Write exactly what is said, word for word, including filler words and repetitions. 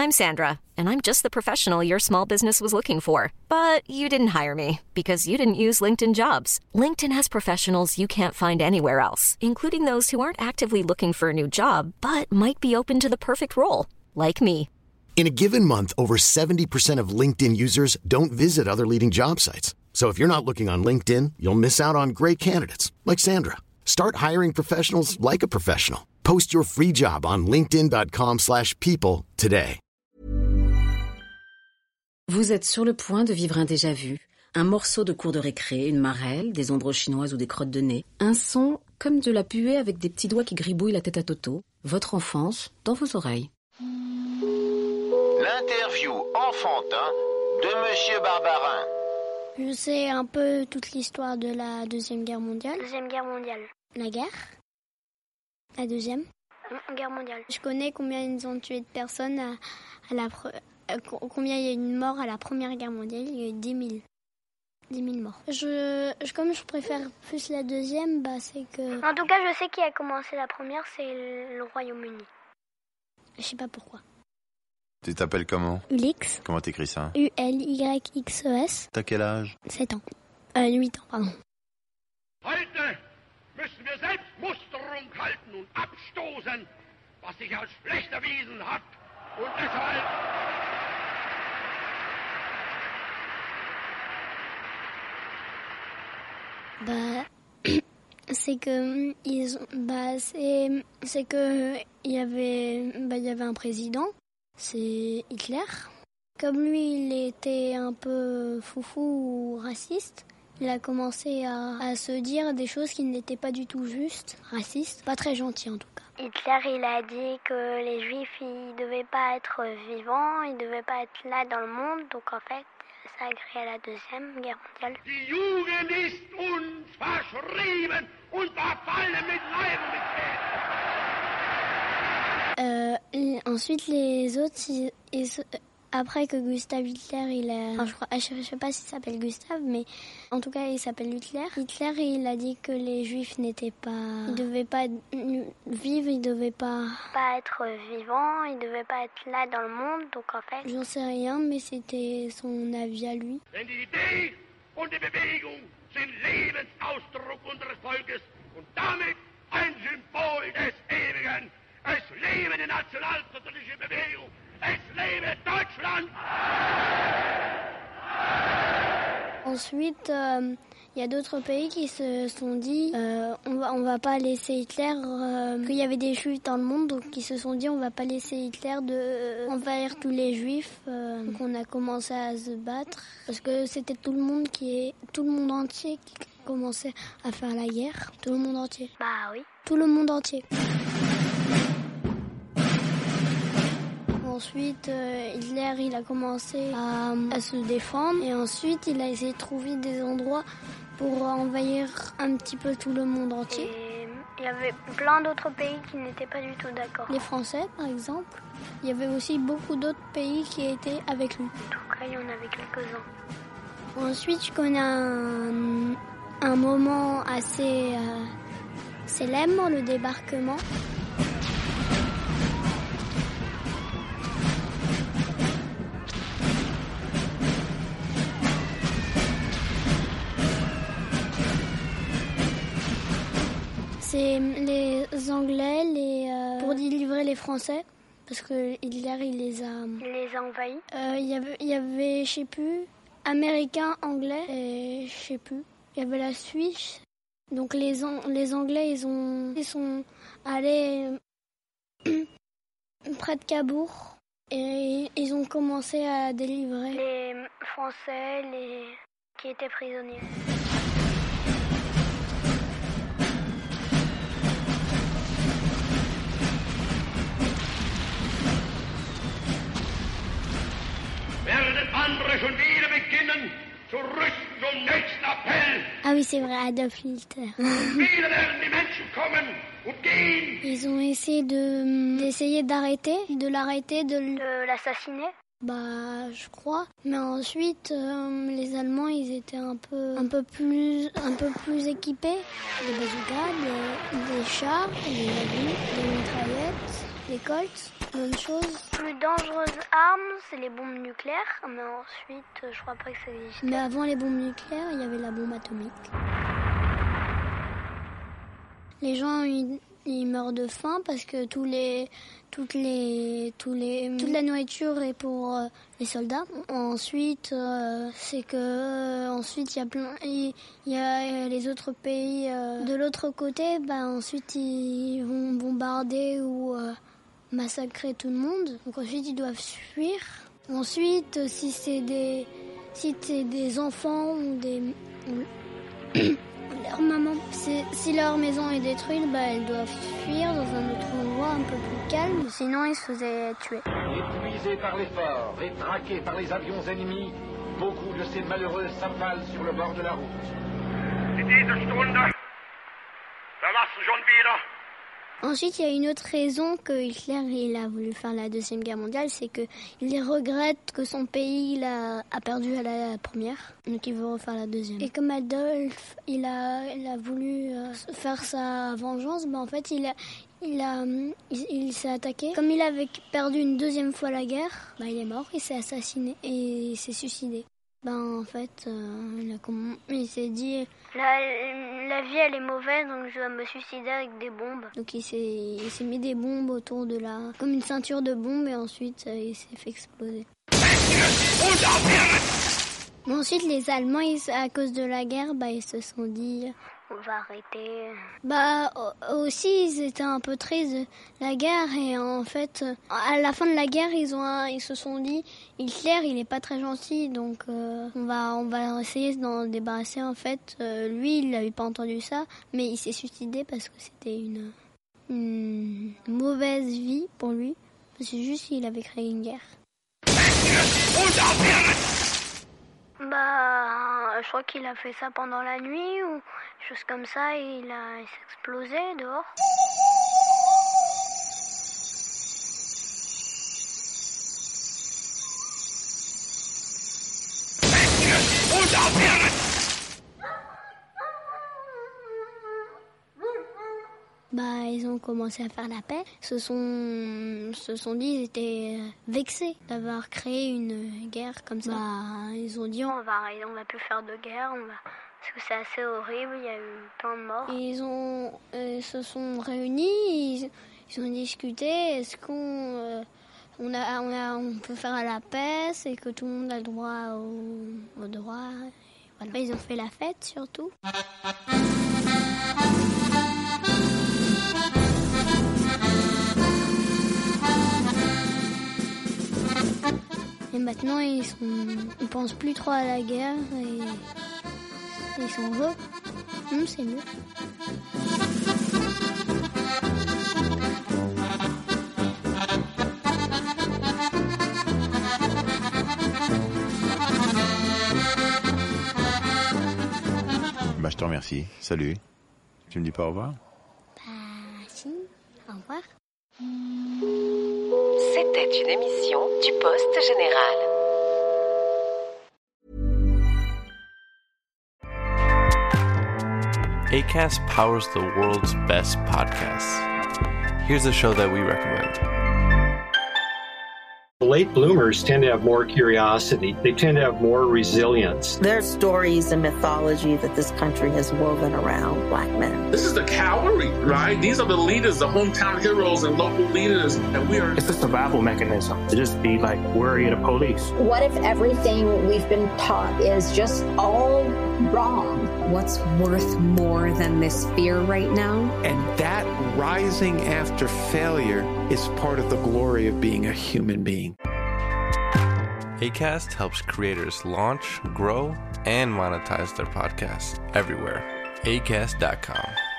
I'm Sandra, and I'm just the professional your small business was looking for. But you didn't hire me because you didn't use LinkedIn Jobs. LinkedIn has professionals you can't find anywhere else, including those who aren't actively looking for a new job, but might be open to the perfect role, like me. In a given month, over seventy percent of LinkedIn users don't visit other leading job sites. So if you're not looking on LinkedIn, you'll miss out on great candidates like Sandra. Start hiring professionals like a professional. Post your free job on linkedin.com slash people today. Vous êtes sur le point de vivre un déjà-vu, un morceau de cours de récré, une marelle, des ombres chinoises ou des crottes de nez, un son comme de la puée avec des petits doigts qui gribouillent la tête à Toto, votre enfance dans vos oreilles. L'interview enfantin de Monsieur Barbarin. Je sais un peu toute l'histoire de la Deuxième Guerre mondiale. Deuxième Guerre mondiale. La guerre. La Deuxième. Guerre mondiale. Je connais combien ils ont tué de personnes à, à la... Euh, combien il y a eu de morts à la Première Guerre mondiale. Il y a eu dix mille. dix mille morts. Je, je, comme je préfère plus la Deuxième, bah c'est que... En tout cas, je sais qui a commencé la première, c'est le Royaume-Uni. Je sais pas pourquoi. Tu t'appelles comment? Ulix. Comment t'écris ça? U L Y X E S. T'as quel âge? sept ans. Euh, huit ans, pardon. Heute müssen wir Selbstmusterung halten und abstoßen, was sich als schlecht erwiesen hat. Und deshalb... Bah... c'est que ils ont, bah c'est c'est que il y avait bah il y avait un président, c'est Hitler. Comme lui il était un peu foufou ou raciste, il a commencé à, à se dire des choses qui n'étaient pas du tout justes, racistes, pas très gentil en tout cas. Hitler il a dit que les Juifs ils devaient pas être vivants, ils devaient pas être là dans le monde, donc en fait ça a créé la Deuxième Guerre mondiale. Die Jugend ist uns verschrieben und verfallen mit Leib und mit Euh, ensuite, les autres, ils, ils, après que Gustav Hitler, il a, enfin, je, crois, je sais pas s'il s'appelle Gustav, mais en tout cas, il s'appelle Hitler. Hitler, il a dit que les Juifs n'étaient pas, ils devaient pas vivre, ils devaient pas, pas être vivants, ils devaient pas être là dans le monde, donc en fait. J'en sais rien, mais c'était son avis à lui. Denn die Idee und die Bewegung sind Lebensausdruck unseres Volkes und damit ein Symbol des Ewigen. Es lebe die nationalsozialistische Bewegung. Es lebe Deutschland. Ensuite, il euh, y a d'autres pays qui se sont dit euh, on va on va pas laisser Hitler, euh, qu'il y avait des Juifs dans le monde, donc ils se sont dit on va pas laisser Hitler de euh, envahir tous les Juifs. Euh, donc on a commencé à se battre parce que c'était tout le monde qui est tout le monde entier qui commençait à faire la guerre. Tout le monde entier. Bah oui. Tout le monde entier. Ensuite, euh, Hitler, il a commencé à, à se défendre. Et ensuite, il a essayé de trouver des endroits pour envahir un petit peu tout le monde entier. Et il y avait plein d'autres pays qui n'étaient pas du tout d'accord. Les Français, par exemple. Il y avait aussi beaucoup d'autres pays qui étaient avec lui. En tout cas, il y en avait quelques-uns. Ensuite, je connais un, un moment assez euh, célèbre, le débarquement. C'est les Anglais les, euh, pour délivrer les Français, parce que Hitler, il les a... Il les a envahis. Euh, il y avait, il y avait, je sais plus, Américains, Anglais, et je sais plus. Il y avait la Suisse. Donc les, les Anglais, ils, ont, ils sont allés près de Cabourg, et ils ont commencé à délivrer. Les Français, les qui étaient prisonniers. Ah oui, c'est vrai, Adolf Hitler. Ils ont essayé de d'essayer d'arrêter, de l'arrêter, de, de l'assassiner. Bah, je crois. Mais ensuite, euh, les Allemands, ils étaient un peu, un peu plus, un peu plus équipés. Des bazookas, des, des chars, des avions, des mitraillettes, des Colts. Bonne chose. Plus dangereuse arme, c'est les bombes nucléaires, mais ensuite, je crois pas que ça existe. Mais avant les bombes nucléaires, il y avait la bombe atomique. Les gens, ils, ils meurent de faim parce que tous les, toutes les, tous les, toute la nourriture est pour euh, les soldats. Ensuite, euh, c'est que euh, ensuite il y a plein, il y a les autres pays euh, de l'autre côté. Bah ensuite ils vont bombarder ou euh, massacrer tout le monde. Donc ensuite ils doivent fuir. Ensuite, si c'est des, si c'est des enfants ou des ou, leur maman, si, si leur maison est détruite, bah, elles doivent fuir dans un autre endroit un peu plus calme, sinon ils se faisaient tuer. Épuisés par l'effort et traqués par les avions ennemis, beaucoup de ces malheureux s'avalent sur le bord de la route. In dieser Stunde verlassen schon wieder. Ensuite, il y a une autre raison que Hitler il a voulu faire la Deuxième Guerre mondiale, c'est qu'il regrette que son pays il a, a perdu à la première, donc il veut refaire la deuxième. Et comme Adolphe il a, il a voulu euh, faire sa vengeance, ben en fait il a, il, a, il, il s'est attaqué. Comme il avait perdu une deuxième fois la guerre, ben il est mort, il s'est assassiné et il s'est suicidé. Ben en fait, euh, il, a comm... il s'est dit... La, la vie elle est mauvaise, donc je dois me suicider avec des bombes. Donc il s'est, il s'est mis des bombes autour de la... comme une ceinture de bombes et ensuite euh, il s'est fait exploser. Mais ensuite les Allemands, ils, à cause de la guerre, bah, ils se sont dit... On va arrêter. Bah aussi ils étaient un peu tristes de la guerre et en fait à la fin de la guerre ils ont ils se sont dit Hitler il est pas très gentil donc euh, on va on va essayer d'en débarrasser en fait euh, lui il avait pas entendu ça mais il s'est suicidé parce que c'était une une mauvaise vie pour lui c'est juste qu'il avait créé une guerre. Bah, je crois qu'il a fait ça pendant la nuit ou chose comme ça et il a il s'est explosé dehors. Bah, ils ont commencé à faire la paix. Se sont, se sont dit, ils étaient vexés d'avoir créé une guerre comme ça. Bah, ils ont dit, on va, on va plus faire de guerre, on va, parce que c'est assez horrible. Il y a eu plein de morts. Et ils ont, euh, se sont réunis, ils, ils ont discuté. Est-ce qu'on, euh, on a, on a, on peut faire la paix, c'est que tout le monde a le droit au, au droit. Voilà. Ils ont fait la fête surtout. Et maintenant, ils sont, ils pensent plus trop à la guerre et ils sont heureux. Hum, c'est mieux. Bah, je te remercie. Salut. Tu me dis pas au revoir? Bah, si. Au revoir. C'était une émission du Poste Général. Acast powers the world's best podcasts. Here's a show that we recommend. Late bloomers tend to have more curiosity. They tend to have more resilience. There's stories and mythology that this country has woven around Black men. This is the cavalry, right? These are the leaders, the hometown heroes and local leaders. And we are... It's a survival mechanism to just be like worried of police. What if everything we've been taught is just all wrong? What's worth more than this fear right now? And that rising after failure is part of the glory of being a human being. Acast helps creators launch, grow, and monetize their podcasts everywhere. acast dot com.